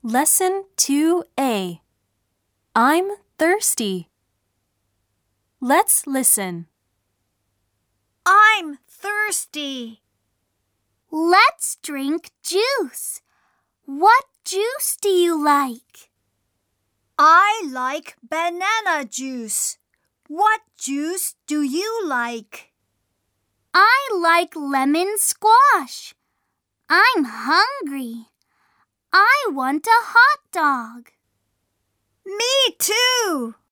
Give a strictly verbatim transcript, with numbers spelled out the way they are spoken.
Lesson two A. I'm thirsty. Let's listen. I'm thirsty. Let's drink juice. What juice do you like? I like banana juice. What juice do you like? I like lemon squash. I'm hungry. I want a hot dog. Me too.